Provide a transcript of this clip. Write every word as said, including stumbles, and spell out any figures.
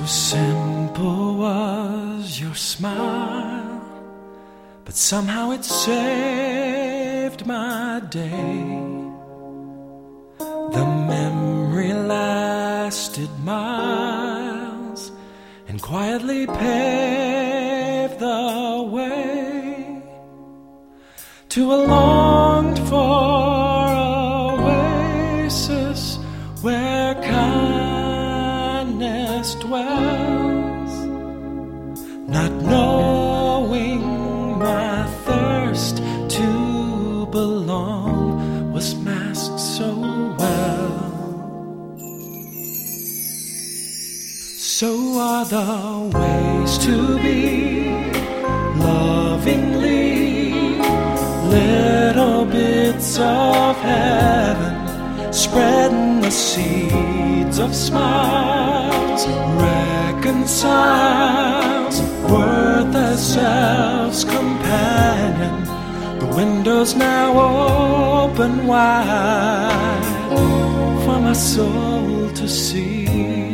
Simple was your smile, but somehow it saved my day. The memory lasted miles and quietly paved the way to a longed for oasis where kindness dwells, not knowing my thirst to belong was masked so well. So are the ways to be lovingly, little bits of heaven, spreading the seeds of smiles, reconciles, worth as self's companion. The window's now open wide for my soul to see.